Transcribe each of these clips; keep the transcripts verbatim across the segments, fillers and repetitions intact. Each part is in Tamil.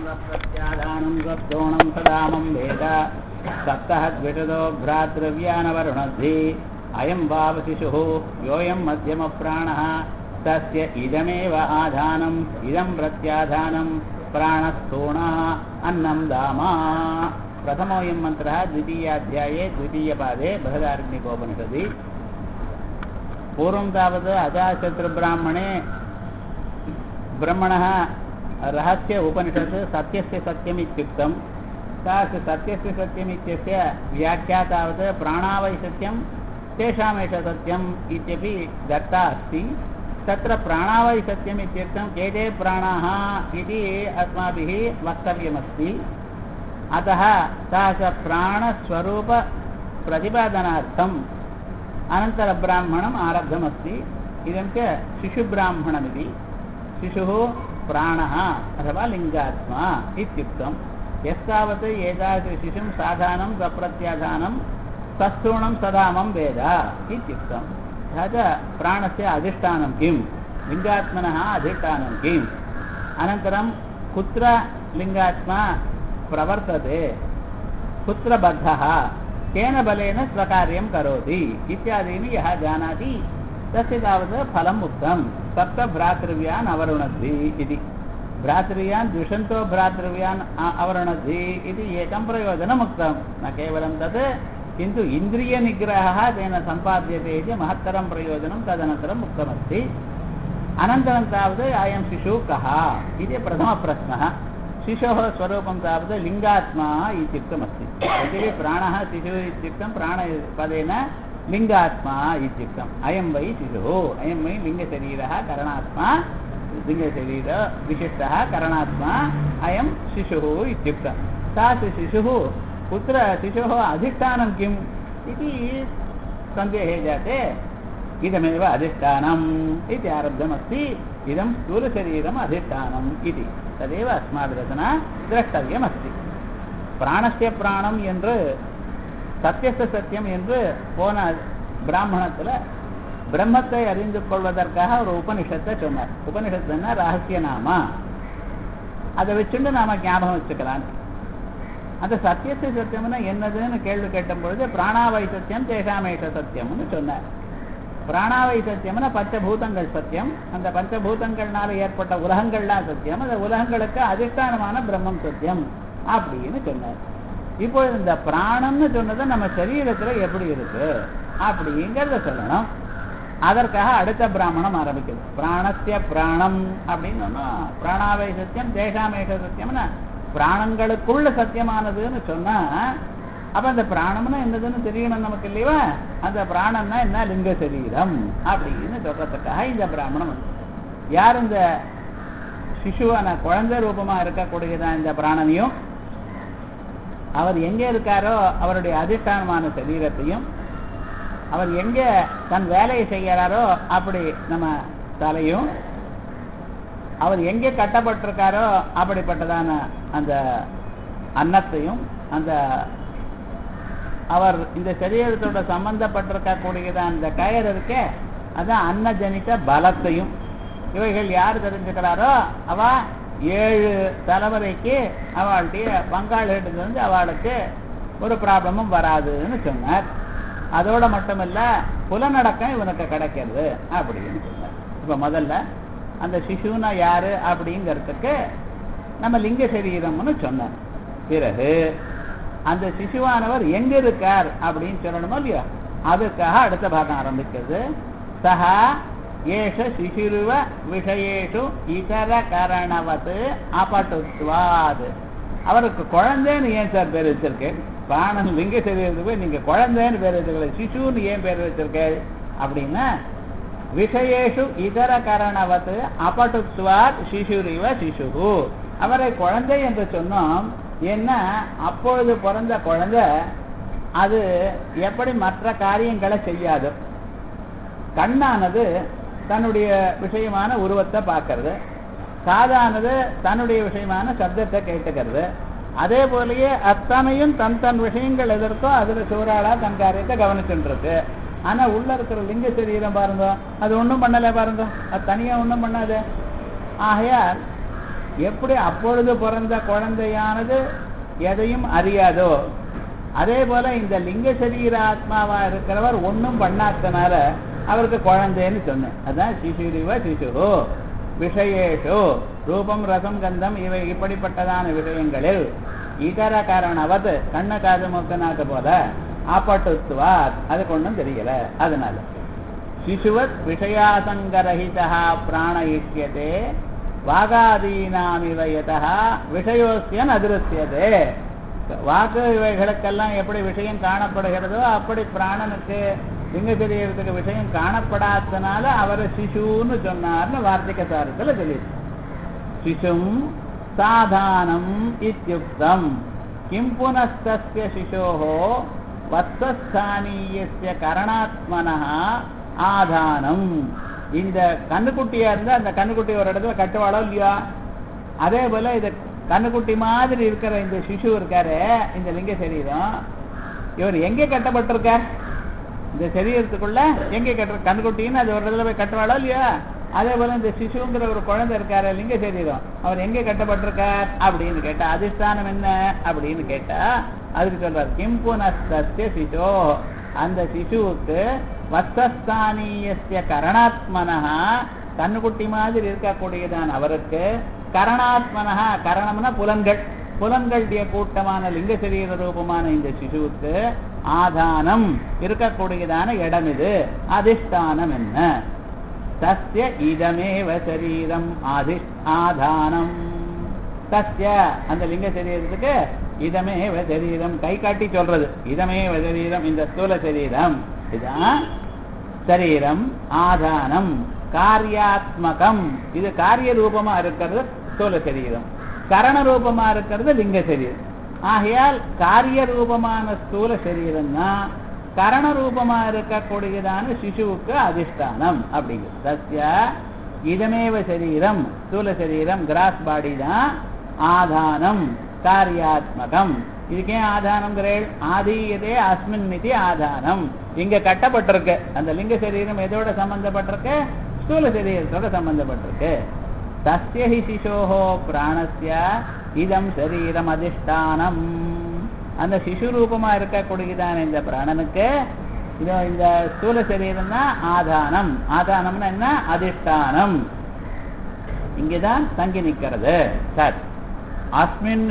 प्राणप्रत्याधानं सत्तोणं सदामं वेद सप्तः द्विषदो भ्रातृव्यानवरुणद्धि अयं वावशिशुः योऽयं मध्यमप्राणः तस्य इदमेव आधानम् इदं प्रत्याधानं प्राणस्थूणः अन्नं दामा। प्रथमोऽयं मन्त्रः द्वितीयाध्याये द्वितीयपादे बृहदारण्यकोपनिषदि। पूर्वं तावत् अजाशत्रुब्राह्मणे ब्रह्मणः रहस्य उपनिषत् सत्यस्य सत्यमित्युक्तं। तास् सत्यस्य सत्यमित्यस्य व्याख्या तावत् प्राणावै सत्यं तेषामेष सत्यम् इत्यपि दत्ता अस्ति। तत्र प्राणावै सत्यम् इत्युक्तं के ते प्राणाः इति अस्माभिः वक्तव्यमस्ति। अतः तास प्राणस्वरूपप्रतिपादनार्थम् अनन्तरब्राह्मणम् आरब्धमस्ति। इदं च शिशुब्राह्मणमिति। शिशुः प्राणः अथवा लिङ्गात्मा इत्युक्तं। यस्तावत् एतादृशशिशुं साधानं सप्रत्याधानं सस्थूणं सदामं वेद इत्युक्तं। तथा च प्राणस्य अधिष्ठानं किं, लिङ्गात्मनः अधिष्ठानं किम्, अनन्तरं कुत्र लिङ्गात्मा प्रवर्तते, कुत्र बद्धः, केन बलेन स्वकार्यं करोति इत्यादीनि यः जानाति तस्य तावत् फलम् उक्तं। सप्त भ्रातृव्यान् अवरुणद्धि इति। भ्रातृव्यान् द्विषन्तो भ्रातृव्यान् अवरुणद्धि इति एकं प्रयोजनम् उक्तं। न केवलं तत्, किन्तु इन्द्रियनिग्रहः तेन सम्पाद्यते इति महत्तरं प्रयोजनं तदनन्तरम् उक्तमस्ति। अनन्तरं तावत् अयं शिशुः कः इति प्रथमप्रश्नः। शिशोः स्वरूपं तावत् लिङ्गात्मा इत्युक्तमस्ति। यद्यपि प्राणः शिशुः इत्युक्तं प्राणपदेन लिङ्गात्मा इत्युक्तम्। अयं वै शिशुः, अयं वै लिङ्गशरीरः करणात्मा, लिङ्गशरीरविशिष्टः करणात्मा अयं शिशुः इत्युक्तं। तास् शिशुः कुत्र, शिशोः अधिष्ठानं किम् इति सन्देहे जाते। इदमेव अधिष्ठानम् इति आरब्धमस्ति। इदं स्थूलशरीरम् अधिष्ठानम् इति तदेव अस्माभिरधुना द्रष्टव्यमस्ति। प्राणस्य प्राणம் என்று சத்தியஸ்த சத்தியம் என்று போன பிராமணத்தில் பிரம்மத்தை அறிந்து கொள்வதற்காக ஒரு உபனிஷத்தை சொன்னார். உபனிஷத்துன்னா ரகசிய நாமா, அதை வச்சுட்டு நாம ஞாபகம் வச்சுக்கலாம். அந்த சத்தியஸ்த சத்தியம்னா என்னதுன்னு கேள்வி கேட்டும் பொழுது பிராணாவை சத்தியம் தேசாமேஷ சத்தியம்னு சொன்னார். பிராணாவை சத்தியம்னா பஞ்சபூதங்கள் சத்தியம், அந்த பஞ்சபூதங்கள்னால ஏற்பட்ட உலகங்கள்லாம் சத்தியம், அந்த உலகங்களுக்கு அதிஷ்டானமான பிரம்மம் சத்தியம் அப்படின்னு சொன்னார். இப்போ இந்த பிராணம்னு சொன்னது நம்ம சரீரத்துல எப்படி இருக்கு அப்படிங்கிறத சொல்லணும். அதற்காக அடுத்த பிராமணம் ஆரம்பிக்குது. பிராணஸ்ய பிராணம் அப்படின்னு சொன்னா பிராணாவை சத்தியம் தேசாமேஷ சத்தியம்னா பிராணங்களுக்குள்ள சத்தியமானதுன்னு சொன்னா அப்ப அந்த பிராணம்னா என்னதுன்னு தெரியணும் நமக்கு இல்லையா. அந்த பிராணம்னா என்ன, லிங்க சரீரம் அப்படின்னு சொல்றதுக்காக இந்த பிராமணம். யார் இந்த சிசுவான குழந்தை ரூபமா இருக்கக்கூடியதான் இந்த பிராணனையும், அவர் எங்கே இருக்காரோ அவருடைய அதிஷ்டானமான சரீரத்தையும், அவர் எங்கே தன் வேலையை செய்கிறாரோ அப்படி நம்ம தலையும், அவர் எங்கே கட்டப்பட்டிருக்காரோ அப்படிப்பட்டதான அந்த அன்னத்தையும், அந்த அவர் இந்த சரீரத்தோட சம்பந்தப்பட்டிருக்கக்கூடியதான் அந்த கயர் இருக்கே அதான் அன்னஜனித பலத்தையும், இவைகள் யார் தெரிஞ்சுக்கிறாரோ அவ ஏழு தலைமுறைக்கு அவளுடைய பங்காளிகிட்ட இருந்து அவளுக்கு ஒரு ப்ராப்ளமும் வராதுன்னு சொன்னார். அதோட மட்டுமல்ல புலநடக்கம் இவனுக்கு கிடைக்கிறது அப்படின்னு சொன்னார். இப்ப முதல்ல அந்த சிசுனா யாரு அப்படிங்கிறதுக்கு நம்ம லிங்க சரீரம்னு சொன்னார். பிறகு அந்த சிசுவானவர் எங்க இருக்கார் அப்படின்னு சொல்லணுமோ இல்லையா, அதுக்காக அடுத்த பாகம் ஆரம்பிக்கிறது. சஹா ஏஷ சிசுருவ விஷயேஷு இதர கரணவத் அபட்டுத்வாத். அவருக்கு குழந்தைன்னு ஏன் சார் பேர் வச்சிருக்கேன்? பிராணன் லிங்க சரீரத்துக்கு நீங்க குழந்தைன்னு பேர் வச்சிருக்க, சிசுன்னு ஏன் பேர் வச்சிருக்கேன் அப்படின்னா விஷயேஷு இதர கரணவத் அபட்டுத்வாத் சிசுரிவ சிசுகு. அவரை குழந்தை என்று சொன்னோம். ஏன்னா அப்பொழுது பிறந்த குழந்தை அது எப்படி மற்ற காரியங்களை செய்யாது. கண்ணானது தன்னுடைய விஷயமான உருவத்தை பார்க்கறது, காதானது தன்னுடைய விஷயமான சப்தத்தை கேட்டுக்கிறது. அதே போலயே அத்தனையும் தன் தன் விஷயங்கள் எதற்கோ அதுல சூறாளா தன் காரியத்தை கவனிச்சுட்டு இருக்கு. ஆனா உள்ள இருக்கிற லிங்க சரீரம் பாருங்க, அது ஒண்ணும் பண்ணல பாருங்க, அது தனியா ஒண்ணும் பண்ணாது. ஆகையால் எப்படி அப்பொழுது பிறந்த குழந்தையானது எதையும் அறியாதோ அதே போல இந்த லிங்க சரீர ஆத்மாவா இருக்கிறவர் ஒன்றும் பண்ணாதனால அவருக்கு குழந்தைன்னு சொன்னேன். அதான் சிசுரிவ சிசு விஷயேஷு ரூபம் ரசம் கந்தம் இவை இப்படிப்பட்டதான விஷயங்களில் இதர காரணவது கண்ண காது மூக்கனாக்க போல ஆப்பட்டுத்துவார் அதுக்கு ஒன்றும் தெரியல. அதனால சிசுவத் விஷயாசங்கரஹிதா பிராணயிஷ்யதே வாகாதீனாமிவயதா விஷயோஸ்யன் அதிருத்தியதே. வாக்கு இவைகளுக்கெல்லாம் எப்படி விஷயம் காணப்படுகிறதோ அப்படி பிராணனுக்கு லிங்க சரீரத்துக்கு விஷயம் காணப்படாதனால அவரை சிசுன்னு சொன்னார்னு வார்த்திக சாரத்தில் தெரியுது. சிசும் சாதானம் இத்யுக்தம் கிம் புனஸ்தஸ்ய சிசோஹோ வத்சஸ்தானீயஸ்ய கரணாத்மனஹ ஆதானம். இந்த கண்ணுக்குட்டியா இருந்தா அந்த கண்ணுக்குட்டி ஒரு இடத்துல கட்டுவாளோ இல்லையா, அதே போல இது கண்ணுக்குட்டி மாதிரி இருக்கிற இந்த சிசு இருக்காரு இந்த லிங்க சரீரம், இவர் எங்கே கட்டப்பட்டிருக்கார்? இந்த சரீரத்துக்குள்ள எங்கே கட்டுற கண்ணுக்குட்டின்னு அது ஒரு இடத்துல போய் கட்டுவாளோ இல்லையா, அதே போல இந்த சிசுங்கிற ஒரு குழந்தை இருக்காரு லிங்க சரீரம், அவர் எங்கே கட்டப்பட்டிருக்கார் அப்படின்னு கேட்டா அதிஷ்டானம் என்ன அப்படின்னு கேட்டா அதுக்கு சொல்றார் கிம் புனஸ்தஸ்ய சிசோ. அந்த சிசுவுக்கு வத்சஸ்தானீயஸ்ய கரணாத்மனஹா கண்ணுக்குட்டி மாதிரி இருக்கக்கூடியதான் அவருக்கு கரணாத்மனஹா கரணம்னா புலன்கள் புலன்களுடைய கூட்டமான லிங்க சரீர ரூபமான இந்த சிசுவுக்கு ஆதானம் இருக்கக்கூடியதான இடம் இது. அதிஷ்டானம் என்ன? தஸ்ய இதமேவ சரீரம் ஆதி ஆதானம். தஸ்ய அந்த லிங்க சரீரத்துக்கு இதமேவ சரீரம் கை காட்டி சொல்றது. இதமேவ சரீரம் இந்த ஸ்தூல சரீரம் இதுதான் சரீரம். ஆதானம் காரியாத்மகம் இது காரிய ரூபமா இருக்கிறது ஸ்தூல சரீரம், கரண ரூபமா இருக்கிறது லிங்க சரீரம். ஆகையால் காரிய ரூபமான ஸ்தூல சரீரம் தான் கரண ரூபமா இருக்கக்கூடியதான சிசுவுக்கு அதிஷ்டானம் அப்படிங்கிறது. தஸ்ய இதமேவ சரீரம் ஸ்தூல சரீரம் கிராஸ் பாடி தான் ஆதானம் காரியாத்மகம். இதுக்கே ஆதானம் ஆதீயதே அஸ்மின் மிதி ஆதானம். இங்க கட்டப்பட்டிருக்கு அந்த லிங்க சரீரம் எதோட சம்பந்தப்பட்டிருக்கு? ஸ்தூல சரீரத்தோட சம்பந்தப்பட்டிருக்கு. தஸ்ய ஹி சிசோஹோ பிராணஸ்ய இதம் சரீரம் அதிஷ்டானம். அந்த சிசு ரூபமா இருக்கக்கூடியதான இந்த பிராணனுக்கு இது இந்த ஸ்தூல சரீரம் தான் ஆதானம். ஆதானம்னா என்ன? அதிஷ்டானம். இங்கதான் தங்கி நிற்கிறது. சார் அஸ்மின்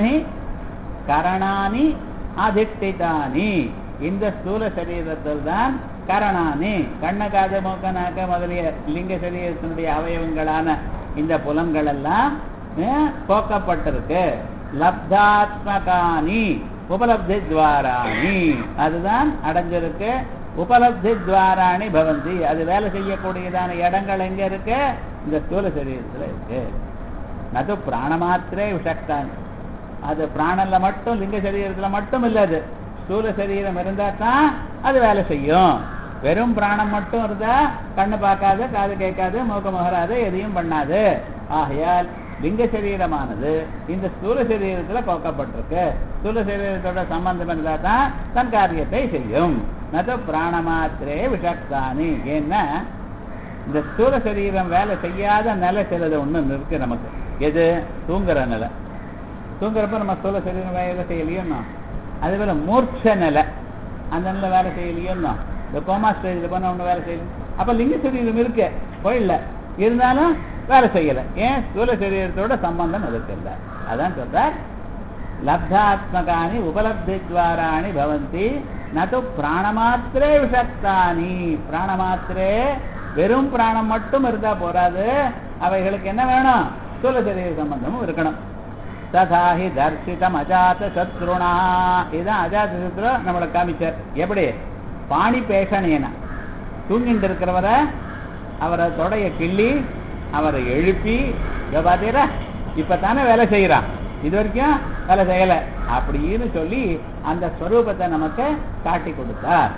கரணானி அதிஷ்டிதானி. இந்த ஸ்தூல சரீரத்தில் தான் கரணானி கண்ண காது மூக்க நாக்க முதலிய லிங்க சரீரத்தினுடைய அவயவங்களான இந்த புலன்கள் எல்லாம் போக்கப்பட்டிருக்கு. லப்தாத்மகானி உபலப்தி துவாராணி அதுதான் அடைஞ்சிருக்கு. உபலப்தி துவாராணி பவந்தி அது வேலை செய்யக்கூடியதான இடங்கள் எங்க இருக்கு? இந்த ஸ்தூல சரீரத்துல இருக்கு. நது பிராணமாத்திரே விஷக்தான். அது பிராணல்ல மட்டும் லிங்க சரீரத்துல மட்டும் இல்லாது ஸ்தூல சரீரம் இருந்தா தான் அது வேலை செய்யும். வெறும் பிராணம் மட்டும் இருந்தா கண்ணு பார்க்காது காது கேட்காது மூக்க முகராது எதையும் பண்ணாது. ஆகையால் லிங்க சரீரமானது இந்த ஸ்தூல சரீரத்துல கோக்கப்பட்டிருக்கு. ஸ்தூல சரீரத்தோட சம்பந்தம் இருந்தா தான் தன் காரியத்தை செய்யும். நது பிராணமாத்திரே விஷக்தானி. ஏன்னா இந்த ஸ்தூல சரீரம் வேலை செய்யாத நிலை சிலது ஒண்ணு இருக்கு நமக்கு. எது? தூங்குற நிலை. தூங்குறப்ப நம்ம ஸ்தூல சரீரம் வேலை செய்யலையோன்னா, அதே போல மூர்ச்ச நிலை அந்த நிலை வேலை செய்யலையோன்னா, இந்த கோமா ஸ்டேஜில் போன ஒன்று வேலை செய்யல. அப்ப லிங்க சரீரம் இருக்கு போயிடல, இருந்தாலும் வேலை செய்யலை. ஏன்? ஸ்தூல சரீரத்தோட சம்பந்தம் அதுக்கு இல்லை. அதான் சொல்றார் லப்தாத்மகானி உபலப்தி துவாராணி பவந்தி நது பிராணமாத்திரே விஷக்தானி. பிராணமாத்திரே வெறும் பிராணம் மட்டும் இருந்தா போராது, அவைகளுக்கு என்ன வேணும்? ஸ்தூல சரீர சம்பந்தமும் இருக்கணும். ததாஹி தர்ஷிதம் அஜாத சத்ருணா. இதுதான் அஜாத சத்ரு நம்மளுக்கு காமிச்சார். எப்படி? பாணி பேஷணேனா தூங்கிட்டு இருக்கிறவரை அவரை தொடைய கிள்ளி அவரை எழுப்பி பார்த்தீரா இப்பதானே வேலை செய்யறான், இது வரைக்கும் வேலை செய்யல அப்படின்னு சொல்லி அந்த ஸ்வரூபத்தை நமக்கு காட்டி கொடுத்தார்.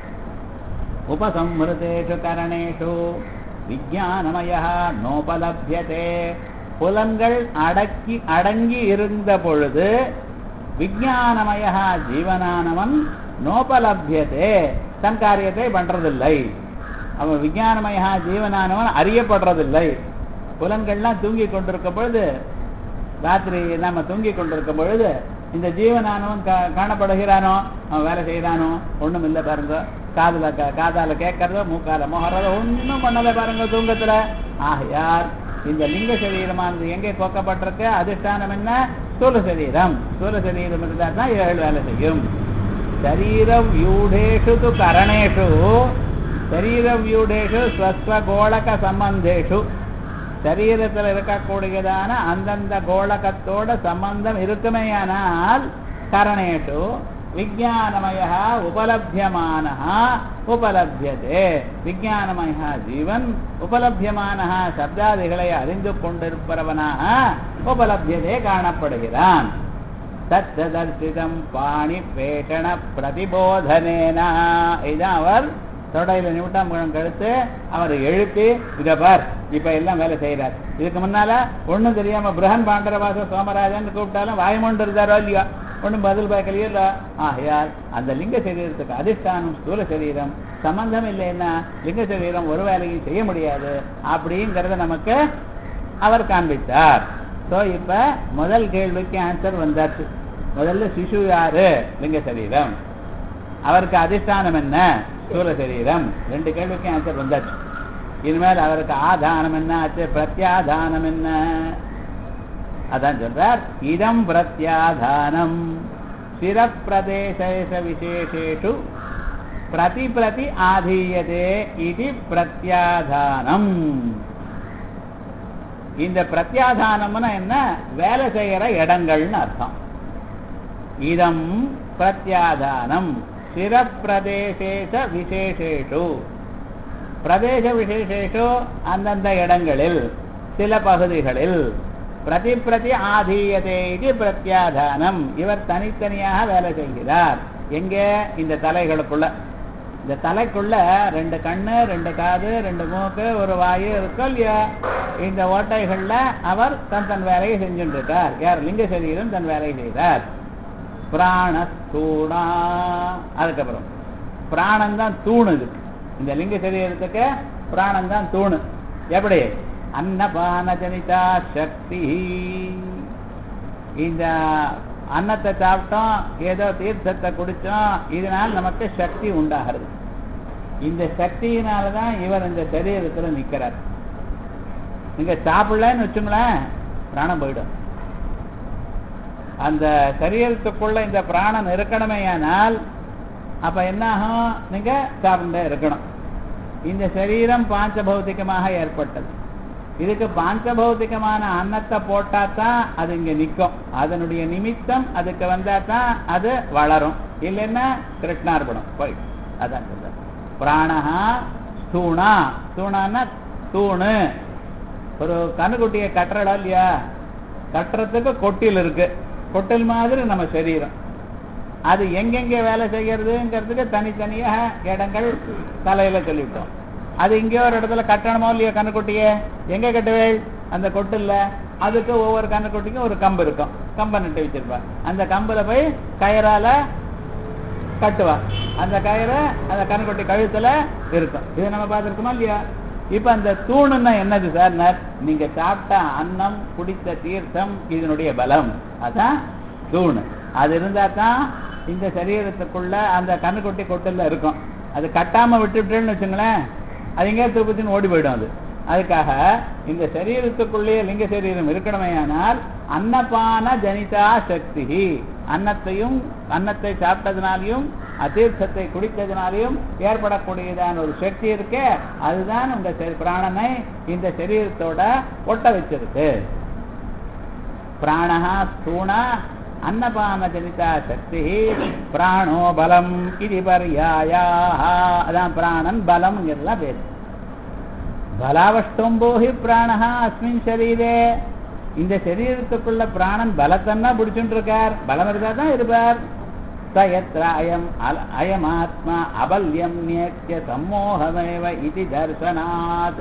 உபசம்ஹிருதேஷு கரணேஷு விஞ்ஞானமய நோபலப்யதே. புலன்கள் அடக்கி அடங்கி இருந்த பொழுது விஞ்ஞானமய ஜீவனானவன் நோபலப்யதே தன் காரியத்தை பண்றதில்லை. அவன் விஞ்ஞானமய ஜீவனானவன் அறியப்படுறதில்லை. புலன்கள்லாம் தூங்கி கொண்டிருக்க பொழுது ராத்திரி நம்ம தூங்கி கொண்டிருக்கும் பொழுது இந்த ஜீவனானவன் காணப்படுகிறானோ, அவன் வேலை செய்யறானோ, ஒண்ணும் இல்லை பாருங்க. காதுல காதால கேட்கறதோ மூக்கால மோகறதோ ஒன்னும் பண்ணல பாருங்க தூங்கத்துல. ஆகையால் இந்த லிங்க சரீரமானது எங்கே போக்கப்பட்டிருக்கு? அதிஷ்டானம் என்ன? ஸ்தூல சரீரம். ஸ்தூல சரீரம் இருந்தால் தான் ஏழு வேலை செய்யும். சரீர வியூடேஷு து கரணேஷு சரீர வியூடேஷு ஸ்வஸ்வ கோளக சம்பந்தேஷு சரீரத்தில் இருக்கக்கூடியதான அந்தந்த கோளகத்தோட சம்பந்தம் இருக்குமேயானால் கரணேஷு விஜயானமய உபலபியமான உபலபியதே. விஜயானமய ஜீவன் உபலபியமான சப்தாதிகளை அறிந்து கொண்டிருப்பவனாக உபலபியதே காணப்படுகிறான். தத்ததர்சிதம் பாணி பேஷண பிரதிபோதனேன. இதுதான் அவர் தொடையில நிமிட்டம் கழுத்து அவர் எழுப்பி இதை பார் இப்ப எல்லாம் வேலை செய்யறார். இதுக்கு முன்னால ஒண்ணும் தெரியாம பிரகன் பாண்டரவாச சோமராஜன் கூப்பிட்டாலும் வாய்மொண்டு இருந்தாரோ இல்லையா, ஒன்றும் பதில் பார்க்கலையோ இல்ல. ஆகையால் அந்த லிங்க சரீரத்துக்கு அதிஷ்டானம் ஸ்தூல சரீரம் சம்பந்தம் இல்லைன்னா லிங்க சரீரம் ஒரு வேலையும் செய்ய முடியாது அப்படிங்கிறத நமக்கு அவர் காண்பித்தார். ஸோ இப்ப முதல் கேள்விக்கு ஆன்சர் வந்தாச்சு. முதல்ல சிசு யாரு? லிங்க சரீரம். அவருக்கு அதிஷ்டானம் என்ன? ஸ்தூல சரீரம். ரெண்டு கேள்விக்கு ஆன்சர் வந்தாச்சு. இனிமேல் அவருக்கு ஆதானம் என்ன ஆச்சு? பிரத்யாதானம் என்ன? அதான் சொல்றார். இதம் பிரத்யாதானம் சிரப்பிரதேச விசேஷேஷு பிரதி பிரதி ஆதீயதே இது பிரத்யாதானம். இந்த பிரத்யாதானம்னா என்ன? வேலை செய்யற இடங்கள்னு அர்த்தம். இதம் பிரத்யாதானம் சிரப்பிரதேச விசேஷேஷு பிரதேச விசேஷேஷு அந்தந்த இடங்களில் சில பகுதிகளில் பிரதி பிரதி ஆதீயதே இது பிரத்யாதானம். இவர் தனித்தனியாக வேலை செய்கிறார். எங்கே? இந்த தலைகளுக்குள்ள. இந்த தலைக்குள்ள ரெண்டு கண்ணு, ரெண்டு காது, ரெண்டு மூக்கு, ஒரு வாயு இருக்கும் இல்லையா? இந்த ஓட்டைகள்ல அவர் தன் தன் வேலையை செஞ்சுட்டு இருக்கார். யார்? லிங்க சரீரம் தன் வேலையை செய்கிறார். பிராணஸ்தூணா. அதுக்கப்புறம் பிராணம் தான் தூணு. இருக்கு இந்த லிங்க சரீரத்துக்கு பிராணம் தான் தூணு. எப்படி? அன்னபான ஜனிதா சக்தி. இந்த அன்னத்தை சாப்பிட்டோம், ஏதோ தீர்த்தத்தை குடிச்சோம், இதனால் நமக்கு சக்தி உண்டாகிறது. இந்த சக்தியினாலதான் இவர் இந்த சரீரத்துல நிக்கிறார். நீங்க சாப்பிடலன்னு வச்சுங்களேன், பிராணம் போயிடும். அந்த சரீரத்துக்குள்ள இந்த பிராணம் இருக்கணுமேயானால் அப்ப என்ன ஆகும்? நீங்க சாப்பிட்டே இருக்கணும். இந்த சரீரம் பாஞ்சபௌத்திகமாக ஏற்பட்டது. இதுக்கு பாஞ்சபௌத்திகமான அன்னத்தை போட்டாதான் அது இங்க நிற்கும். அதனுடைய நிமித்தம் அதுக்கு வந்தாதான் அது வளரும். இல்லைன்னா கிருஷ்ணார்பணம் போயிடும். அதான் சொல்ற பிராணஹா ஸ்தூணா. ஸ்தூணான்னா தூணு. ஒரு கண்ணுக்குட்டியை கட்டுறடா இல்லையா? கட்டுறதுக்கு கொட்டில் இருக்கு. கொட்டில் மாதிரி நம்ம சரீரம். அது எங்கெங்க வேலை செய்யறதுங்கிறதுக்கு தனித்தனியாக இடங்கள் தலையில சொல்லிவிட்டோம். அது இங்கே ஒரு இடத்துல கட்டணமோ இல்லையோ கண்ணுக்குட்டியே? எங்க கட்டுவேள்? அந்த கொட்டில்ல. அதுக்கு ஒவ்வொரு கண்ணுக்குட்டிக்கும் ஒரு கம்பு இருக்கும். கம்பை நட்டு வச்சிருப்பா. அந்த கம்புல போய் கயிறால கட்டுவா. அந்த கயிறு அந்த கண்ணுக்குட்டி கழுத்துல இருக்கும். இது நம்ம பார்த்துருக்கோமா இல்லையா? இப்ப அந்த தூணுன்னா என்னது சார்? நீங்க சாப்பிட்ட அன்னம், குடித்த தீர்த்தம், இதனுடைய பலம் அதான் தூணு. அது இருந்தா தான் இந்த சரீரத்துக்குள்ள அந்த கண்ணுக்குட்டி கொட்டில இருக்கும். அது கட்டாம விட்டுவிட்டேன்னு வச்சுங்களேன், அது எங்கேயா திருப்பத்தின்னு ஓடி போயிடும். அது அதுக்காக இந்த சரீரத்துக்குள்ளேயே லிங்க சரீரம் இருக்கணுமேயானால் அன்னபான ஜனிதா சக்தி. அன்னத்தையும் அன்னத்தை சாப்பிட்டதுனாலையும் அதீர்த்தத்தை குடித்ததுனாலையும் ஏற்படக்கூடியதான ஒரு சக்தி இருக்கே, அதுதான் உங்க பிராணனை இந்த சரீரத்தோட ஒட்ட வச்சிருக்கு. பிராணஹா ஸ்தூணா அன்னபான ஜனிதா சக்தி பிராணோ பலம் இது பர்யாயா. அதான் பிராணன் பலம் எல்லாம் பேரு. பலாவஷ்டம்போஹி பிராணஹா அஸ்மின் சரீரே. இந்த சரீரத்துக்குள்ள பிராணன் பலத்தன்னா பிடிச்சுட்டு இருக்கார். பலம் இருந்தா தான் இருப்பார். சயத்ர அயம் அயமாத்மா அபல்யம் நியத்ய சம்மோகமேவ இது தர்சனாத்.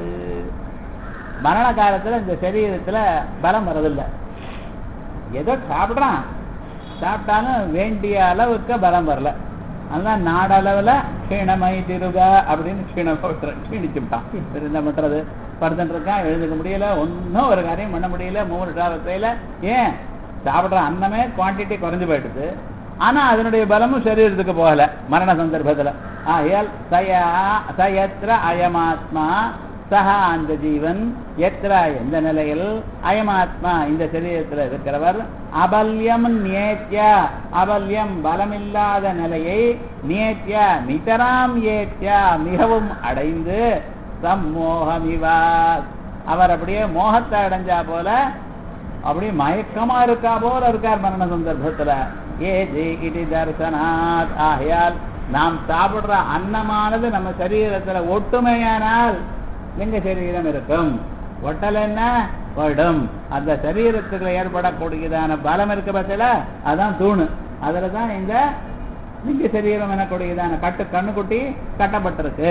மரண காலத்துல இந்த சரீரத்துல பலம் வரதில்லை. ஏதோ சாப்பிட்றான், சாப்பிட்டாலும் வேண்டிய அளவுக்கு பலம் வரல. அதெல்லாம் நாடளவுல க்ஷீணமை திருக அப்படின்னு க்ஷீணம் க்ஷீணிச்சுட்டான். என்ன பண்றது? படுத்துட்டு இருக்கான், எழுந்துக்க முடியல, ஒன்றும் ஒரு காரியம் பண்ண முடியல, மூணு சாவத்தையில. ஏன்? சாப்பிட்ற அன்னமே குவான்டிட்டி குறைஞ்சு போயிடுது, ஆனா அதனுடைய பலமும் சரீரத்துக்கு போகல மரண சந்தர்ப்பத்துல. ஆகையால் சயா சயத்ர அயமாத்மா சஹா அந்த ஜீவன் எத்திர எந்த நிலையில் அயமாத்மா இந்த சரீரத்தில் இருக்கிறவர் அபல்யம் நியேத்ய அபல்யம் பலமில்லாத நிலையை நியேத்ய நிதராம் ஏத்ய மிகவும் அடைந்து சம்மோகமிவா அவர் அப்படியே மோகத்தை அடைஞ்சா போல அப்படியே மயக்கமா இருக்கா போல இருக்கார் மரண சந்தர்ப்பத்துல. ஏ ஜி இடி தர்சனாத் ஆகையால் நாம் சாப்பிடுற அன்னமானது நம்ம சரீரத்துல ஒட்டுமையானால் லிங்க சரீரம் இருக்கும், ஒட்டலைன்னா போயிடும். அந்த சரீரத்துக்குள்ள ஏற்படக்கூடியதான பலம் இருக்க பட்சல அதான் தூணு. அதுலதான் இந்த லிங்க சரீரம் எனக்கூடியதான கட்டு கண்ணுக்குட்டி கட்டப்பட்டிருக்கு.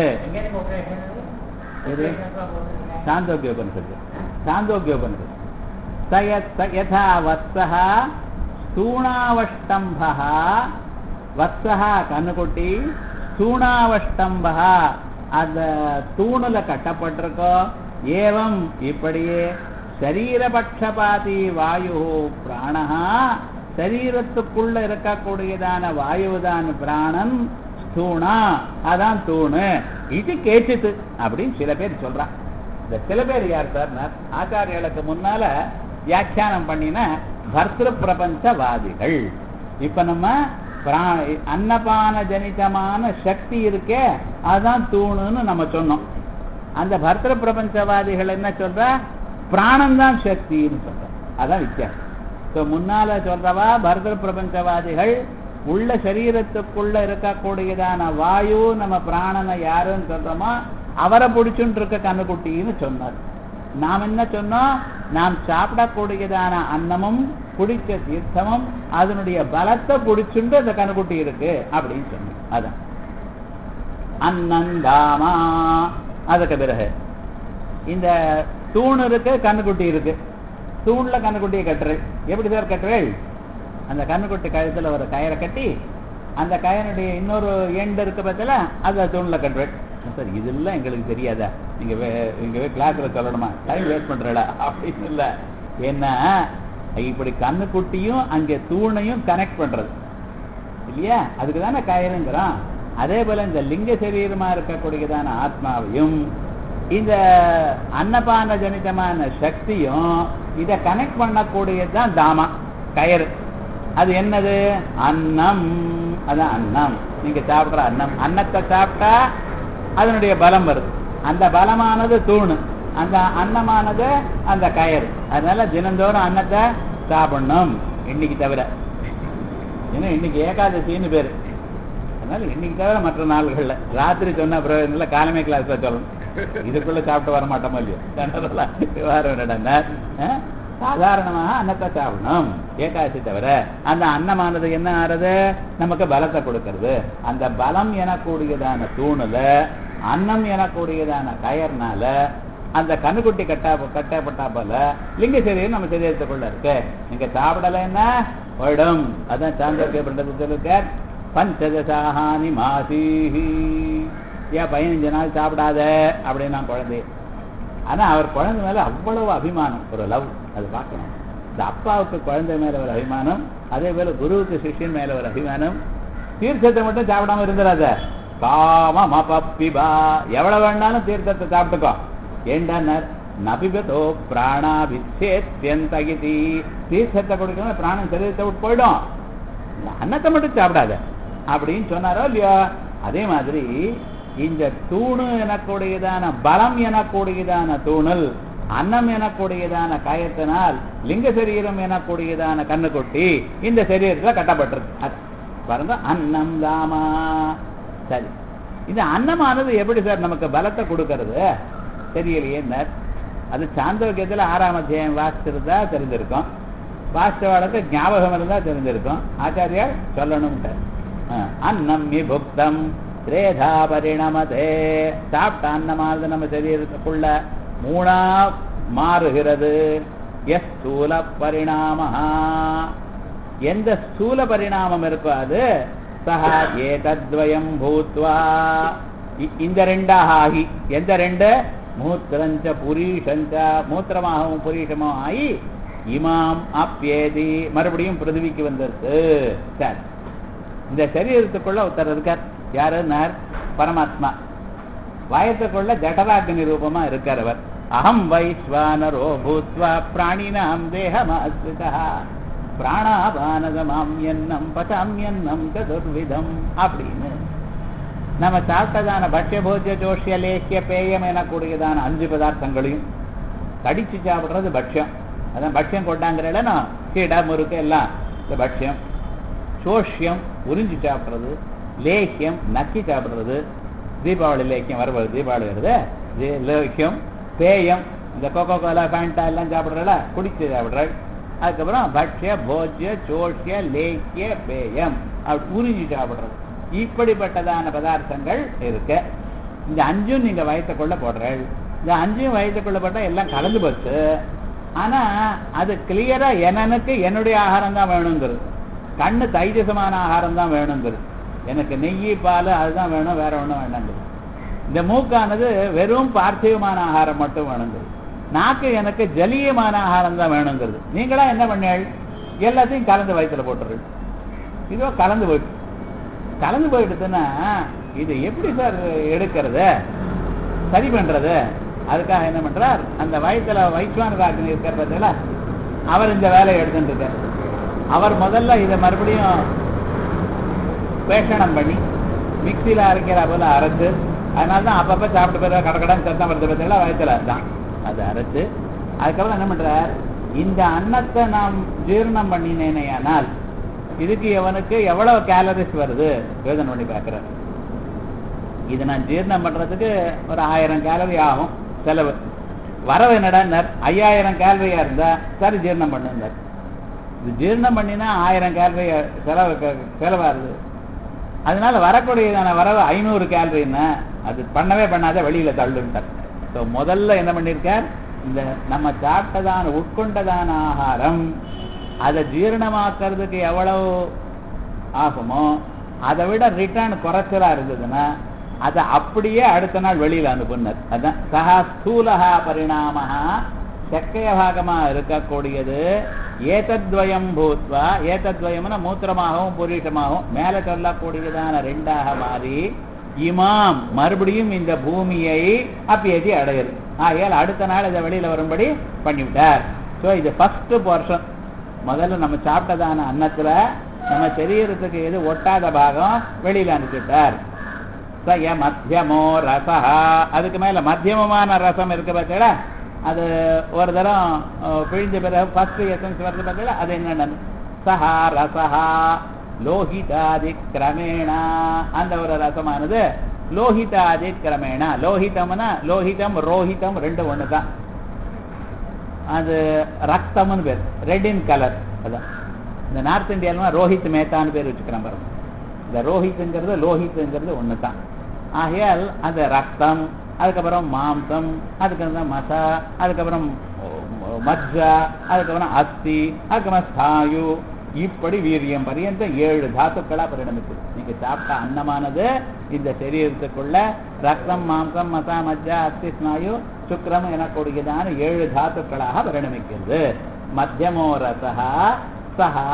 சாந்தோக்கிய உபனிஷத்து சாந்தோக்கிய உபனிஷத்து யதா வத்சஹ ஸ்தூணாவஷ்டம்பஹ வத்சஹ கண்ணுக்குட்டி ஸ்தூணாவஷ்டம்பஹ அந்த தூணுல கட்டப்பட்டிருக்கோ ஏவம் இப்படியே சரீரபட்சபாதி வாயு பிராணஹா சரீரத்துக்குள்ள இருக்கக்கூடியதான வாயுதான் பிராணன் ஸ்தூணா அதான் தூணு இது கேச்சித்து அப்படின்னு சில பேர் சொல்றான். இந்த சில பேர் யார் சார்? ஆச்சாரியர்களுக்கு முன்னால வியாக்கியானம் பண்ணின பர்திரு பிரபஞ்சவாதிகள். இப்ப நம்ம அன்னபான ஜனிதமான சக்தி இருக்கே அதான் தூணுன்னு நம்ம சொன்னோம். அந்த பர்திரு பிரபஞ்சவாதிகள் என்ன சொல்ற? பிராணம் தான் சக்தின்னு சொல்ற. அதான் வித்தியாசம். முன்னால சொல்றவா பர்திரு பிரபஞ்சவாதிகள் உள்ள சரீரத்துக்குள்ள இருக்கக்கூடியதான வாயு நம்ம பிராணனை யாருன்னு சொல்றோமோ அவரை பிடிச்சுட்டு இருக்க கண்ணுக்குட்டின்னு சொன்னார். நாம் என்ன சொன்னோம்? நாம் சாப்பிடக்கூடியதான அன்னமும் குடிச்ச தீர்த்தமும் அதனுடைய பலத்தை பிடிச்சுட்டு அந்த கண்ணுக்குட்டி இருக்கு அப்படின்னு சொன்னோம். அதான் அன்னந்தாமா. அதுக்கு பிறகு இந்த தூண் இருக்கு, கண்ணுக்குட்டி இருக்கு. தூண்ல கண்ணுக்குட்டியை கட்டுறேன். எப்படி சார் கட்டுறேன்? அந்த கண்ணுக்குட்டி கழுத்துல ஒரு கயிறை கட்டி அந்த கயனுடைய இன்னொரு எண்டு இருக்க பத்தில அதை தூண்ல கட்டுறேன். சார் இதெல்லாம் எங்களுக்கு தெரியாதா? நீங்க இங்க கிளாஸ்ல சொல்லணுமா? டைம் வேஸ்ட் பண்றடா அப்படின்னு இல்லை. ஏன்னா இப்படி கண்ணுக்குட்டியும் அங்கே தூணையும் கனெக்ட் பண்றது இல்லையா? அதுக்கு தானே கயிறுங்கிறோம். அதே போல இந்த லிங்க சரீரமா இருக்கக்கூடியதான ஆத்மாவையும் இந்த அன்னபான ஜனிதமான சக்தியும் இதை கனெக்ட் பண்ணக்கூடியதுதான் தாமா கயிறு. அது என்னது? அன்னம். அதான் அன்னம். நீங்க சாப்பிடுற அன்னம். அன்னத்தை சாப்பிட்டா அதனுடைய பலம் வருது. அந்த பலமானது தூணு, அந்த அன்னமானது அந்த கயிறு. அதனால தினந்தோறும் அன்னத்தை சாப்பிடணும் இன்னைக்கு தவிர. ஏன்னா இன்னைக்கு ஏகாதசின்னு பேரு. அதனால இன்னைக்கு தவிர மற்ற நாள்கள்ல ராத்திரி சொன்ன அப்புறம் காலமே கிளாஸ்ல சொல்லணும். இதுக்குள்ள சாப்பிட்டு வர மாட்டோமோ இல்லையோ விவகாரம். சாதாரணமாக அன்னத்தை சாப்பிடணும் ஏகாதசி தவிர. அந்த அன்னமானது என்ன ஆறுது? நமக்கு பலத்தை கொடுக்கறது. அந்த பலம் எனக்கூடியதான தூணுல அன்னம் எனக்கூடியதான கயர்னால அந்த கண்ணுக்குட்டி கட்டா கட்டப்பட்டா போல லிங்க சரீரம் நம்ம சரீரத்துக்குள்ள இருக்கு. நீங்க சாப்பிடலைன்னா போயிடும். அதான் சாந்தோக்கிய பண்றது சொல்லுக்க பஞ்சதசாஹானி மாசீஹி. ஏன் பதினஞ்சு நாள் சாப்பிடாத அப்படின்னு நான் குழந்தை. ஆனா அவர் குழந்தை மேல அவ்வளவு அபிமானம், ஒரு லவ். அது பார்க்கணும். இந்த அப்பாவுக்கு குழந்தை மேல ஒரு அபிமானம், அதே போல குருவுக்கு சிஷ்யன் மேல ஒரு அபிமானம். தீர்த்தத்தை மட்டும் சாப்பிடாம இருந்துடாத. காம பிபா, எவ்வளவு வேணாலும் தீர்த்தத்தை சாப்பிட்டுக்கோ. ஏண்டார் நபிபதோ பிராணா விச்சேத்யந்தகிதி. தீர்த்தத்தை கொடுக்கணும், பிராணம் சரீரத்தை விட்டு போயிடும். அன்னத்தை மட்டும் சாப்பிடாத அப்படின்னு சொன்னாரோ இல்லையோ? அதே மாதிரி இந்த தூணு எனக்கூடியதான பலம் எனக்கூடியதான தூணல், அன்னம் எனக்கூடியதான காயத்தினால் லிங்க சரீரம் எனக்கூடியதான கண்ணுக்குட்டி இந்த சரீரத்துல கட்டப்பட்டிருக்கு. பாருங்க, அன்னம் தாமா. சரி, இந்த அன்னமானது எப்படி சார் நமக்கு பலத்தை கொடுக்கறது? தெரியலையே. அது சாந்தோக்கியத்துல ஆறாம் அத்தியாயம் வாசிச்சிருந்தா தெரிஞ்சிருக்கும், வாஸ்தவாளுக்கு ஞாபகம் இருந்தா தெரிஞ்சிருக்கும். ஆச்சாரியார் சொல்லணும். அன்னம் விபுக்தம் திரேதா பரிணமதே. சாப்பிட்ட அன்னமானது நம்ம சரீரத்துக்குள்ள மூணா மாறுகிறது. எஸ் ஸ்தூல பரிணாம, எந்த ஸ்தூல பரிணாமம் இருக்கோ அது சஹா ஏதத்வயம் பூத்வா, இந்த ரெண்டாக ஆகி. எந்த ரெண்டு? மூத்திரஞ்ச புரீஷஞ்ச மூத்திரமாகவும் புரீஷமும் ஆகி இமாம் ஆப்யேதி மறுபடியும் பிருத்திவிக்கு வந்திருக்கு. சரி, இந்த சரீரத்துக்குள்ள ஒருத்தர் இருக்கார். யாருன்னார்? பரமாத்மா. வாயத்துக்குள்ள ஜடராக்னி ரூபமா இருக்கார் அவர். அகம் வைஸ்வானரோ பூத்வா பிராணினாம் தேகமாஸ்ரிதா பிராணாபானதமாம்யன்னம் பசாம்யன்னம் சதுர்விதம் அப்படின்னு நம்ம சாப்பிட்டதான பட்சிய போஜ்ய ஜோஷிய லேக்கிய பேயம் எனக்கூடியதான அஞ்சு பதார்த்தங்களையும் கடிச்சு சாப்பிட்றது பட்சியம். அதான் பட்சியம் கொண்டாங்கிற இடம் கீடை முறுக்கு எல்லாம் இந்த பட்சியம். சோஷ்யம் உறிஞ்சி சாப்பிட்றது, லேக்கியம் நக்கி சாப்பிட்றது. தீபாவளி லேக்கியம் வருவது, தீபாவளி வருது லேக்கியம். பேயம் இந்த கோகோ கோலா பேண்டா எல்லாம் சாப்பிட்றல குடிச்சு சாப்பிட்றாள். அதுக்கப்புறம் பட்சிய போஜ்ய சோஷ்ய லேக்கிய பேயம் அப்படி உறிஞ்சி சாப்பிட்றது. இப்படிப்பட்டதான பதார்த்தங்கள் இருக்கு. இந்த அஞ்சும் நீங்க வயத்துக்குள்ள போடுறீள். இந்த அஞ்சும் வயத்துக்குள்ள போட்டா எல்லாம் கலந்து போச்சு. ஆனா அது கிளியரா எனக்கு என்னுடைய ஆகாரம் தான் வேணுங்கிறது. கண்ணு தைஜசமான ஆகாரம் தான் வேணுங்கிறது. எனக்கு நெய் பால் அதுதான் வேணும், வேற ஒன்றும் வேண்டாங்கிறது. இந்த மூக்கானது வெறும் பார்த்திவமான ஆகாரம் மட்டும் வேணுங்கிறது. நாக்கு எனக்கு ஜலியமான ஆகாரம் தான் வேணுங்கிறது. நீங்களா என்ன பண்ணீள்? எல்லாத்தையும் கலந்து வயிற்றுல போட்டுரு. இதோ கலந்து போயிட்டு கலந்து போயிடுதுன்னா இது எப்படி சார் எடுக்கிறது, சரி பண்றது? அதுக்காக என்ன பண்றார்? அந்த வயிற்றுல வைஸ்வான ராக்னி இருக்கார் பார்த்தீங்களா, அவர் இந்த வேலையை எடுத்துட்டு இருக்கார். அவர் முதல்ல இதை மறுபடியும் பேஷணம் பண்ணி மிக்சியில அரைக்கிற போல அரைச்சு, அதனால தான் அப்பப்ப சாப்பிட்டு போய் கடக்கடன் சத்தம் வருது பார்த்தீங்களா, வயிற்றுல தான் அது அரைச்சு. அதுக்கப்புறம் என்ன பண்றார்? இந்த அன்னத்தை நாம் ஜீரணம் பண்ணினேனையானால் இதுக்கு எவனுக்கு எவ்வளவு கேலரிஸ் வருது யோசனை பண்ணி பார்க்கிறார். இது நான் ஜீரணம் பண்றதுக்கு ஒரு ஆயிரம் கேலரி ஆகும் செலவு. வரவு என்னடான்னார்? ஐயாயிரம் கேலரியா இருந்தா சரி ஜீரணம் பண்ணுந்தார். இது ஜீரணம் பண்ணினா ஆயிரம் கேலரி செலவு செலவா இருது. அதனால வரக்கூடியதான வரவு ஐநூறு கேலரின்னா அது பண்ணவே பண்ணாத வெளியில தள்ளுட்டார். ஸோ முதல்ல என்ன பண்ணியிருக்கார்? இந்த நம்ம சாப்பிட்டதான உட்கொண்டதான ஆகாரம் அதை ஜீரணமாக்குறதுக்கு எவ்வளவு ஆகுமோ அதை விட ரிட்டர்ன் குறைச்சலா இருந்ததுன்னா அதை அப்படியே அடுத்த நாள் வெளியில அனுப்புனர். அதான் சஹா ஸ்தூலஹா பரிணாமஹா சக்கைய பாகமா இருக்கக்கூடியது. ஏதத்வயம் பூத்வா, ஏதத்வயம்னா மூத்திரமாகவும் புரீஷமாகவும் மேல சொல்லக்கூடியதான ரெண்டாக மாறி இமாம் மறுபடியும் இந்த பூமியை அப்பேதி அடையுது. ஆகையால் அடுத்த நாள் இதை வெளியில வரும்படி பண்ணிவிட்டார். ஸோ இது ஃபர்ஸ்ட் போர்ஷன். முதல்ல நம்ம சாப்பிட்டதான அன்னத்துல நம்ம சரீரத்துக்கு எது ஒட்டாத பாகம் வெளியில அனுப்பிட்டார். சய மத்தியமோ ரசா, அதுக்கு மேல மத்தியமமான ரசம் இருக்கு பார்த்தீங்களா, அது ஒரு தரம் பிழிஞ்ச பிறகு ஃபர்ஸ்ட் எசன்ஸ் வருது பார்த்தீங்களா, அது என்னென்ன சஹா ரசஹா லோஹிதாதி கிரமேணா, அந்த ஒரு ரசமானது லோஹிதாதி கிரமேணா. லோஹிதம்னா லோஹிதம் ரோஹிதம் ரெண்டு ஒன்று தான். அது ரக்தம்னு பேர், ரெட் இன் கலர். அதான் இந்த நார்த் இந்தியாவில ரோஹித் மேத்தான்னு பேர் வச்சுக்கிறேன் பாருங்க. இந்த ரோஹித்துங்கிறது லோஹித்துங்கிறது ஒன்று தான். ஆகையால் அந்த ரத்தம், அதுக்கப்புறம் மாம்சம், அதுக்கப்புறம் மசா, அதுக்கப்புறம் மஜ்ஜா, அதுக்கப்புறம் அஸ்தி, அதுக்கப்புறம் ஸ்தாயு, இப்படி வீரியம் பரியந்த ஏழு தாத்துக்களா பரிணமிச்சு. நீங்க சாப்பிட்ட அன்னமானது இந்த சரீரத்துக்குள்ள ரத்தம், மாம்சம், மசா, மஜ்ஜா, அஸ்தி, ஸ்நாயு, சுக்ரம் எனக்கூடியதான ஏழு தாத்துக்களாக பரிணமிக்கிறது. மத்தியமோ ரசஹா சஹா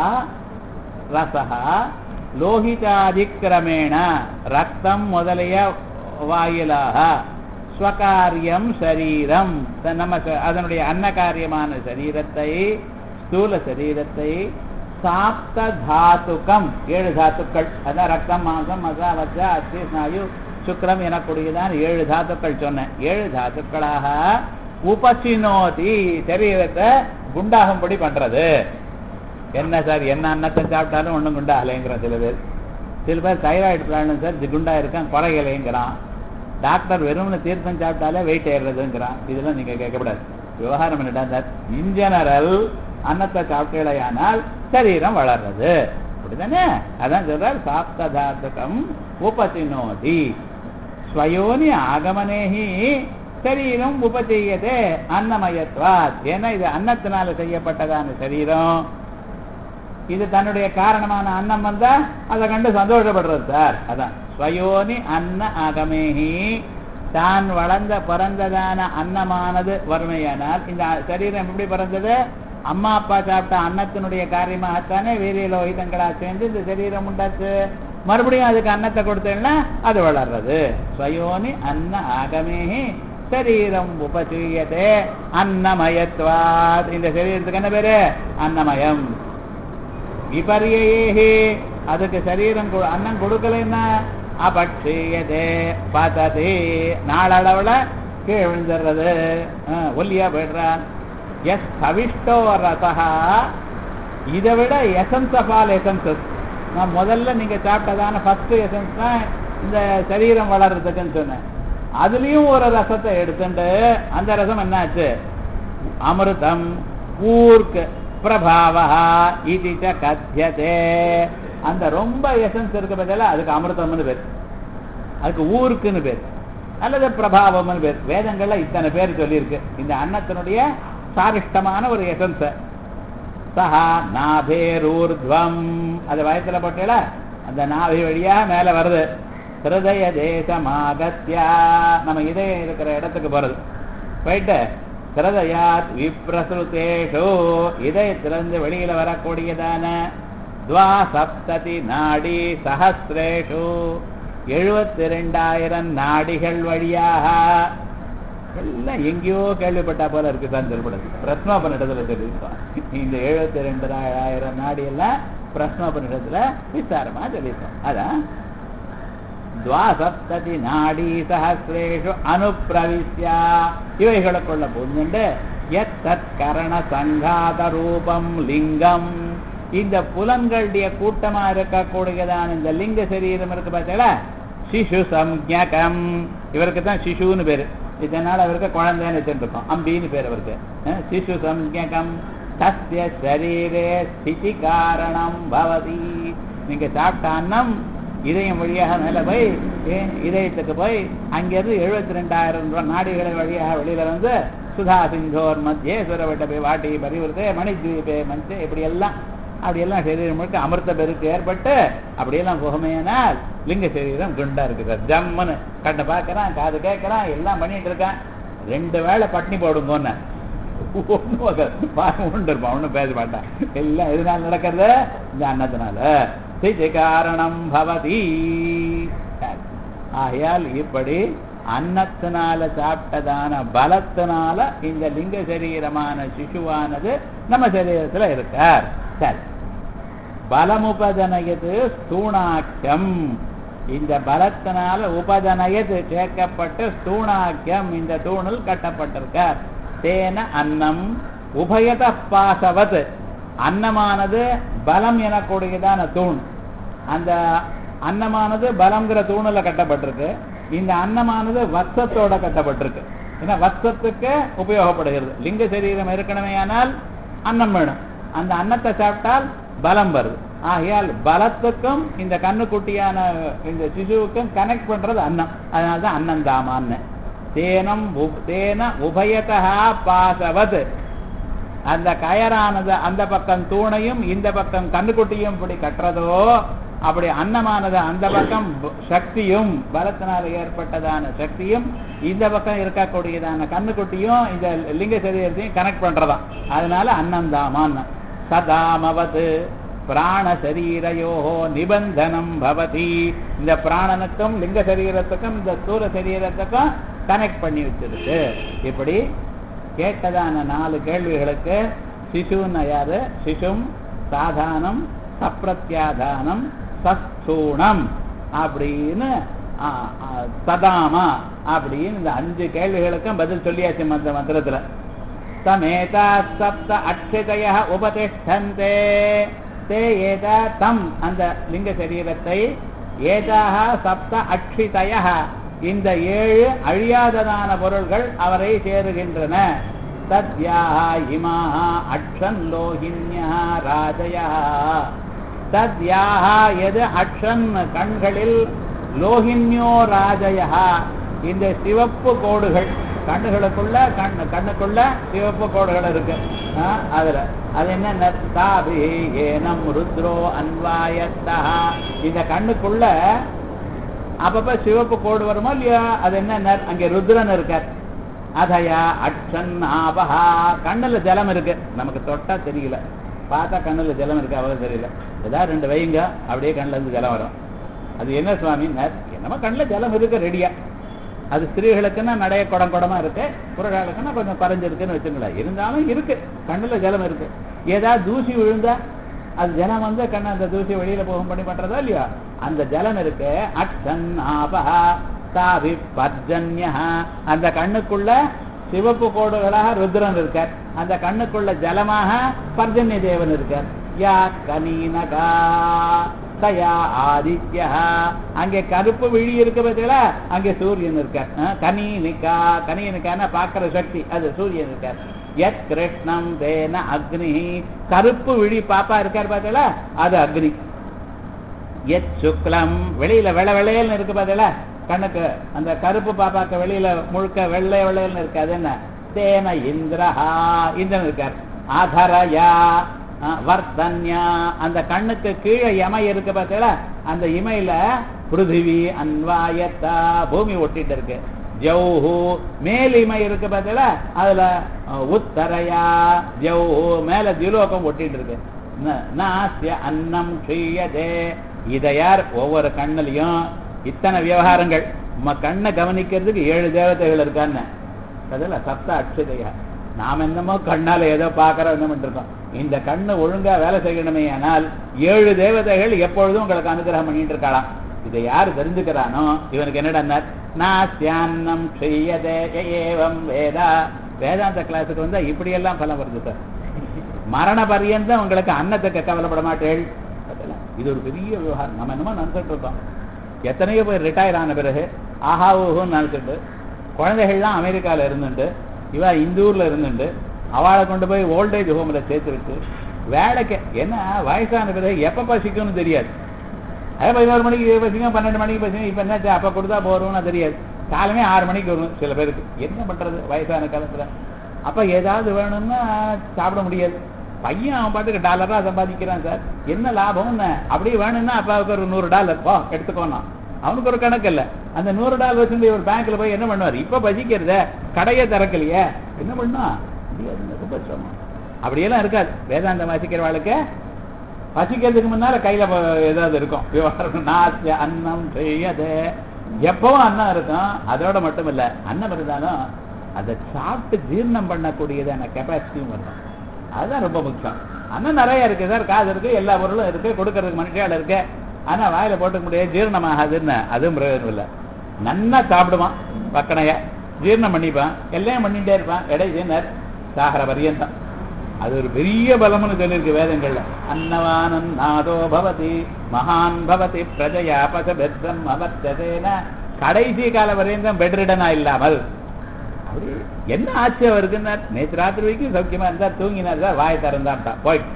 ரசஹா லோஹிதாதிக்கிரமேண ரத்தம் முதலிய வாயிலாக ஸ்வகாரியம் சரீரம், நம்ம அதனுடைய அன்ன காரியமான சரீரத்தை, ஸ்தூல சரீரத்தை சாப்த தாத்துக்கம், ஏழு தாத்துக்கள், அதான் ரத்தம், மாம்சம், மசா, மஜ்ஜா, அஸ்தி, ஸ்நாயு, சுக்ரம் எனக்கூடியதான் ஏழு தாத்துக்கள் சொன்னேன். ஏழு தாத்துக்களாக உபசினோதி, சரீரத்தை குண்டாகும்படி பண்றது. என்ன சார், என்ன அன்னத்தை சாப்பிட்டாலும் ஒன்றும் குண்டாகலைங்கிற சில பேர். சில பேர் தைராய்டு ப்ராப்ளம் சார், குண்டா இருக்கான் குறைகலைங்கிறான். டாக்டர் வெறும்னு தீர்த்தம் சாப்பிட்டாலே வெயிட் ஏறுறதுங்கிறான். இதெல்லாம் நீங்க கேட்கக்கூடாது. விவகாரம் என்னடா சார், இன் ஜெனரல் அன்னத்தை சாப்பிட்டேயானால் சரீரம் வளர்றது, அப்படிதானே? அதான் சொல்றார் சாப்ததாத்துகம் உபசினோதி ஸ்வயோனி ஆகமனேஹி சரீரம் உபசெய்யதே அன்னமயத்வாத். ஏன்னா இது அன்னத்தினால செய்யப்பட்டதான சரீரம். இது தன்னுடைய காரணமான அன்னம் வந்தா அதை கண்டு சந்தோஷப்படுறது சார். அதான் ஸ்வயோனி அன்ன ஆகமேஹி தான் வளர்ந்த பிறந்ததான அன்னமானது வறுமையானால் இந்த சரீரம் எப்படி பிறந்தது? அம்மா அப்பா சாப்பிட்ட அன்னத்தினுடைய காரியமாகத்தானே வீரிய லோகிதங்களா சேர்ந்து இந்த சரீரம் உண்டாச்சு. மறுபடியும் அதுக்கு அன்னத்தை கொடுத்தேன்னா அது வளர்றது. ஸ்வயோனி அன்ன ஆகமேஹி சரீரம் உபசீயதே அன்னமயத்வாத். இந்த சரீரத்துக்கு என்ன பேரு? அன்னமயம். விபரியேஹி அதுக்கு சரீரம் அன்னம் கொடுக்கலன்னா அபட்சியதே பததி நாளளவுல கீழ் விழுந்துடுறது, ஒல்லியா போயிடுறான். எஸ் அவிஷ்டோ ரசா இதை விட எசன்ஸ் ஆஃப் ஆல் எசன்சஸ். நான் முதல்ல நீங்க சாப்பிட்டதான ஃபர்ஸ்ட் எசன்ஸ் தான் இந்த சரீரம் வளர்றதுக்குன்னு சொன்னேன். அதுலயும் ஒரு ரசத்தை எடுத்துட்டு அந்த ரசம் என்னாச்சு? அமிர்தம் ஊர்க்கு பிரபாவா இது கத்தியதே. அந்த ரொம்ப எசன்ஸ் இருக்க பதில அதுக்கு அமிர்தம்னு பேர், அதுக்கு ஊருக்குன்னு பேர், அல்லது பிரபாவம்னு பேர். வேதங்கள்ல இத்தனை பேர் சொல்லியிருக்கு இந்த அன்னத்தினுடைய சாரிஷ்டமான ஒரு எசன்ஸ். சஹா நாபேரூர்த்வம் அது வயசுல போட்டேல அந்த நாபி வழியா மேல வருது. ஹிருதய தேசமாகத்யா நம்ம இதயம் இருக்கிற இடத்துக்கு போறது. போயிட்டு ஹிருதயாத் விப்ரசுதேஷு இதயத்திலிருந்து வெளியில வரக்கூடியதான துவா சப்ததி நாடி சஹஸ்ரேஷு எழுபத்தி ரெண்டாயிரம் நாடிகள் வழியாக எல்லாம் எங்கேயோ கேள்விப்பட்டா போல இருக்கு தான் திருப்படம். பிரஸ்னோபனிடத்துல சொல்லியிருக்கோம். இந்த எழுபத்தி ரெண்டு ஆயிரம் நாடி எல்லாம் பிரஸ்னோபனிடத்துல விசாரமா சொல்லியிருக்கோம். அதான் துவாசப்ததி நாடி சஹஸ்ரேஷு அனுப்பிரவிஷ்யா இவைகளுக்குள்ள புரிஞ்சுண்டு எத்தத் கரண சங்காத ரூபம் லிங்கம். இந்த புலன்களுடைய கூட்டமா இருக்கக்கூடியதான இந்த லிங்க சரீரம் இருக்கு பார்த்தீங்களா, சிசு சம்ஞகம். இவருக்கு தான் சிசுன்னு பேரு. இதனால அவருக்கு குழந்தைன்னு வச்சிருக்கோம், அம்பின்னு பேர் அவருக்கு. சிசு சம்ஞகம் தஸ்ய சரீரே ஸ்திதி காரணம் பவதி. நீங்க சாப்பிட்ட அன்னம் இதயம் வழியாக மேல போய் இதயத்துக்கு போய் அங்கிருந்து எழுபத்தி ரெண்டாயிரம் ரூபாய் நாடிகளை வழியாக வெளியில வந்து சுதா சிந்தோர் மத்தியே சுரவட்ட வாட்டி பரிவர்த்தே மணித்வீபே மஞ்சே இப்படி எல்லாம் அப்படியெல்லாம் சரீரம் முழுக்க அமிர்த பெருக்கு ஏற்பட்டு அப்படியெல்லாம் புகமையானால் லிங்க சரீரம் குண்டா இருக்கு சார். ஜம்முன்னு கண்ணை பார்க்கறான், காது கேட்கறான், எல்லாம் பண்ணிட்டு இருக்கான். ரெண்டு வேளை பட்னி போடுங்கன்னு ஒன்னும் உண்டு இருப்பான், ஒன்னும் பேச மாட்டான். எல்லாம் எதனால நடக்கிறது? இந்த அன்னத்தினால. ஸ்திதி காரணம் பவதி. ஆகையால் இப்படி அன்னத்தினால சாப்பிட்டதான பலத்தினால இந்த லிங்க சரீரமான சிசுவானது நம்ம சரீரத்துல இருக்கார். சரி, பலமுபதனயது ஸ்தூணாக்கியம். இந்த பலத்தினால உபதனயது சேர்க்கப்பட்டு ஸ்தூணாக்கியம் இந்த தூணில் கட்டப்பட்டிருக்கார். தேன அன்னம் உபயத பாசவத். அன்னமானது பலம் எனக்கூடியதான தூண். அந்த அன்னமானது பலம்ங்கிற தூணில் கட்டப்பட்டிருக்கு. இந்த அன்னமானது வத்சத்தோட கட்டப்பட்டிருக்கு. ஏன்னா வத்சத்துக்கு உபயோகப்படுகிறது. லிங்க சரீரம் இருக்கணுமே ஆனால் அன்னம் வேணும். அந்த அன்னத்தை சாப்பிட்டால் பலம் வருது. ஆகையால் பலத்துக்கும் இந்த கண்ணுக்குட்டியான இந்த சிசுவுக்கும் கனெக்ட் பண்றது அன்னம். அதனால்தான் அன்னம் தாமான்னு. தேனம் தேன உபயதா பாசவத். அந்த கயரானது அந்த பக்கம் தூணையும் இந்த பக்கம் கண்ணுக்குட்டியும் இப்படி கட்டுறதோ அப்படி அன்னமானது அந்த பக்கம் சக்தியும் பலத்தினால ஏற்பட்டதான சக்தியும் இந்த பக்கம் இருக்கக்கூடியதான கண்ணுக்குட்டியும் இந்த லிங்க சரீரத்தையும் கனெக்ட் பண்றதாம். அதனால அன்னந்தாமான். சதாமவது பிராண சரீரையோஹோ நிபந்தனம் பவதி. இந்த பிராணனுக்கும் லிங்க சரீரத்துக்கும் இந்த ஸ்தூல சரீரத்துக்கும் கனெக்ட் பண்ணி வச்சிருக்கு. இப்படி கேட்டதான நாலு கேள்விகளுக்கு சிசுன்னு யாரு? சிசும் சாதானம் சப்ரத்யாதானம் சஸ்தூணம் அப்படின்னு சதாமா அப்படின்னு இந்த அஞ்சு கேள்விகளுக்கும் பதில் சொல்லியாச்சு மந்திர மந்திரத்துல. தமேதா சப்த அக்ஷதய உபதிஷ்டந்தே தே ஏதா தம் அந்த லிங்க சரீரத்தை ஏதாக சப்த அக்ஷிதய இந்த ஏழு அழியாததான பொருள்கள் அவரை சேருகின்றன. தத்யாக இமாக அக்ஷன் லோகின்யா ராஜயா. தத்யாக எது அக்ஷன் கண்களில், லோகின்யோ ராஜயா இந்த சிவப்பு கோடுகள் கண்ணுகளுக்குள்ள கண்ணு கண்ணுக்குள்ள சிவப்பு கோடுகள் இருக்கு. அதுல அது என்ன? தாபி ஏனம் ருத்ரோ அன்வாயத்தா. இந்த கண்ணுக்குள்ள அப்பப்ப சிவப்பு கோடு வருமா இல்லையா? அது என்ன? அங்கே ருத்ரன் இருக்கார். அதயா அட்சன் ஆபஹா, கண்ணுல ஜலம் இருக்கு, நமக்கு தொட்டா தெரியல, பார்த்தா கண்ணுல ஜலம் இருக்கு, அவ்வளவு தெரியல. ஏதாவது ரெண்டு வைங்க, அப்படியே கண்ணுல இருந்து ஜலம் வரும். அது என்ன சுவாமி? என்னமோ கண்ணுல ஜலம் இருக்கு ரெடியா. அது ஸ்திரீகளுக்குன்னா நடைய குடம் குடமா இருக்கு, புறகாலுக்குன்னா கொஞ்சம் பறஞ்சிருக்குன்னு வச்சுங்களேன். இருந்தாலும் இருக்கு, கண்ணுல ஜலம் இருக்கு. ஏதாவது தூசி விழுந்தா அது ஜலம் வந்து கண்ணு அந்த தூசி வெளியில போகும் பண்ணி பண்றதா இல்லையா? அந்த ஜலம் இருக்கு. அட்சன் ஆபஹா தாவி பர்ஜன்யா, அந்த கண்ணுக்குள்ள சிவப்பு கோடுகளாக ருத்ரன் இருக்கார், அந்த கண்ணுக்குள்ள ஜலமாக பர்ஜன்ய தேவன் இருக்கார். யா கனீனகா தயா ஆதித்யா, அங்கே கருப்பு விழி இருக்கு பார்த்தீங்களா, அங்கே சூரியன் இருக்கார். கனீனிகா, கனீனிக்கான பாக்குற சக்தி, அது சூரியன் இருக்கார். யத் கிருஷ்ணம் தேன அக்னி, கருப்பு விழி பாப்பா இருக்கார் பார்த்தீங்களா, அது அக்னி. யத் சுக்லம், வெளியில வெள்ளை வெள்ளையல்னு இருக்கு பார்த்தீங்களா கண்ணுக்கு, அந்த கருப்பு பாப்பாக்கு வெளியில முழுக்க வெள்ளை வெள்ளையல்னு இருக்கு, அது என்ன? தேன இந்திரஹா, இந்திரன் இருக்கார். ஆதரயா வர்தன்யா, அந்த கண்ணுக்கு கீழே இமை இருக்கு பார்த்தீங்களா, அந்த இமையில பிருத்திவி அன்வாயத்தா, பூமி ஒட்டிட்டு இருக்கு. ஜௌஹு, மேல் இமை இருக்கு பார்த்தீங்களா, அதுல உத்தரையா ஜௌஹு, மேல திலோகம் ஒட்டிட்டு இருக்கு. நாஸ்ய அன்னம் க்ஷீயதே, இதை யார்? ஒவ்வொரு கண்ணுலையும் இத்தனை விவகாரங்கள். நம்ம கண்ணை கவனிக்கிறதுக்கு ஏழு தேவதைகள் இருக்கான்னு, அதுல சப்த அக்ஷதையா. நாம் என்னமோ கண்ணால ஏதோ பார்க்கறோம் என்ன பண்ணிருக்கோம். இந்த கண்ணு ஒழுங்கா வேலை செய்யணுமே, ஆனால் ஏழு தேவதைகள் எப்பொழுதும் உங்களுக்கு அனுகிரகம் பண்ணிட்டு இருக்கலாம். இதை யாரு தெரிஞ்சுக்கிறானோ இவனுக்கு என்னடா? நாஸ்யான்னம் க்ஷீயதே ஏவம் வேதா. வேதாந்த கிளாஸுக்கு வந்தா இப்படி எல்லாம் பலம் வருது சார். மரண பரியந்தம் உங்களுக்கு அன்னத்துக்கு கவலைப்பட மாட்டேள். இது ஒரு பெரிய விவகாரம். நம்ம என்னமோ நினைச்சிட்டு இருக்கோம். எத்தனையோ பேர் ரிட்டையர் ஆன பிறகு ஆஹா ஊஹுன்னு நினைச்சிட்டு, குழந்தைகள்லாம் அமெரிக்காவில் இருந்துட்டு, இவ இந்தூர்ல இருந்துட்டு, அவளை கொண்டு போய் ஓல்டேஜ் ஹோம்ல சேர்த்து வச்சு வேலைக்கு என்ன வயசான பிறகு எப்ப பசிக்கும்னு தெரியாது. அதே பதினோரு மணிக்கு பசிக்கும், பன்னெண்டு மணிக்கு பசிக்கும். இப்ப என்ன அப்ப கொடுத்தா போறோம்னா தெரியாது. காலமே ஆறு மணிக்கு வரும் சில பேருக்கு. என்ன பண்றது வயசான காலத்துல? அப்ப ஏதாவது வேணும்னா சாப்பிட முடியாது. பையன் அவன் பாட்டுக்கு டாலரா சம்பாதிக்கிறான் சார், என்ன லாபம்னு. அப்படியே வேணும்னா அப்பாவுக்கு ஒரு நூறு டாலர் போ எடுத்துக்கோனா, அவனுக்கு ஒரு கணக்கு இல்லை. அந்த நூறு டாலர் வச்சு ஒரு பேங்க்ல போய் என்ன பண்ணுவார்? இப்ப பசிக்கிறத கடையை திறக்கலையே, என்ன பண்ணா முடியாது, ரொம்ப சிரமம். அப்படியெல்லாம் இருக்காது. வேதாந்தம் வாசிக்கிறவாளுக்கு பசிக்கிறதுக்கு முன்னால கையில ஏதாவது இருக்கும் விவகாரம். நாஸ்ய அன்னம் செய்யது, எப்பவும் அன்னம் இருக்கும். அதோட மட்டும் இல்ல, அன்னம் இருந்தாலும் அதை சாப்பிட்டு ஜீர்ணம் பண்ணக்கூடியதான கெப்பாசிட்டியும் வரணும். அதுதான் ரொம்ப முக்கியம். அன்னம் நிறைய இருக்கு சார், காசு இருக்கு, எல்லா பொருளும் இருக்கு, கொடுக்கறதுக்கு மனுஷால இருக்கு. ஆனா வாயில போட்டுக்க முடியாது, ஜீரணமாகாதுன்னு அதுவும் பிரயோஜனம் இல்லை. நன்னா சாப்பிடுவான், பக்கனைய ஜீரணம் பண்ணிப்பான், எல்லாம் பண்ணிட்டே இருப்பான், இடைஜீனர் சாகர பரியந்தம். அது ஒரு பெரிய பலம்னு சொல்லியிருக்கு வேதங்கள்ல. அன்னவானன் நாதோ பவதி மகான் பவதி பிரஜயா பசபெத்தம் அவர்த்ததேன, கடைசி கால பரியந்தம் பெட்ரிடனா இல்லாமல். அப்படி என்ன ஆச்சு அவருக்கு? நேற்று ராத்திரி வரைக்கும் சௌக்கியமா இருந்தா, தூங்கினார் சார், வாய் திறந்தாட்டா போயிட்டு,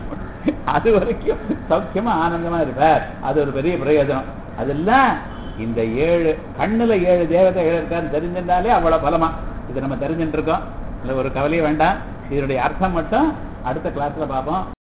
அது வரைக்கும் சௌக்கியமா ஆனந்தமா இருப்பார். அது ஒரு பெரிய பிரயோஜனம். அதெல்லாம் இந்த ஏழு கண்ணுல ஏழு தேவதைகள் இருக்கான்னு தெரிஞ்சிருந்தாலே அவ்வளவு பலமா. இது நம்ம தெரிஞ்சுட்டு இருக்கோம், இல்ல ஒரு கவலையே வேண்டாம். இதனுடைய அர்த்தம் மட்டும் அடுத்த கிளாஸ்ல பார்ப்போம்.